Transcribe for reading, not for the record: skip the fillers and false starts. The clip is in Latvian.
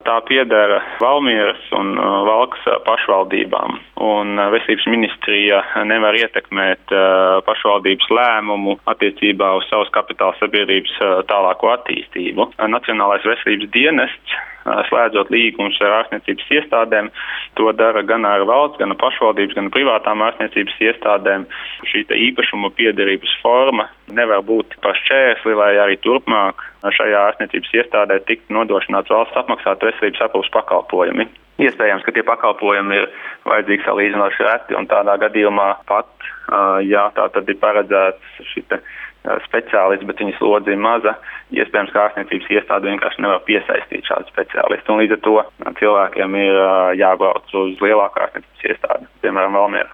tā piedara Valmieras un Valkas pašvaldībām, un Veselības ministrija nevar ietekmēt pašvaldības lēmumu attiecībā uz savas kapitāla sabiedrības tālāko attīstību. Nacionālais veselības dienests, slēdzot līgumus ar ārstniecības iestādēm, to dara gan ar valsts, gan ar pašvaldības, gan privātām ārstniecības iestādēm. Šī īpašuma piederības forma nevar būt par šķērsli, lai arī turpmāk šajā ārstniecības iestādē tiktu nodrošināts valsts apmaksāt veselības aprūpes pakalpojumi. Iespējams, ka tie pakalpojumi ir vajadzīgi salīdzinoši reti, un tādā gadījumā pat, ja tā tad ir paredzēts šita speciālists, bet viņas lodze ir maza, iespējams, ka ārstniecības iestāde vienkārši nevar piesaistīt šādu speciālistu, un līdz ar to cilvēkiem ir jābrauc uz lielāku ārstniecības iestādi, piemēram, Valmiera.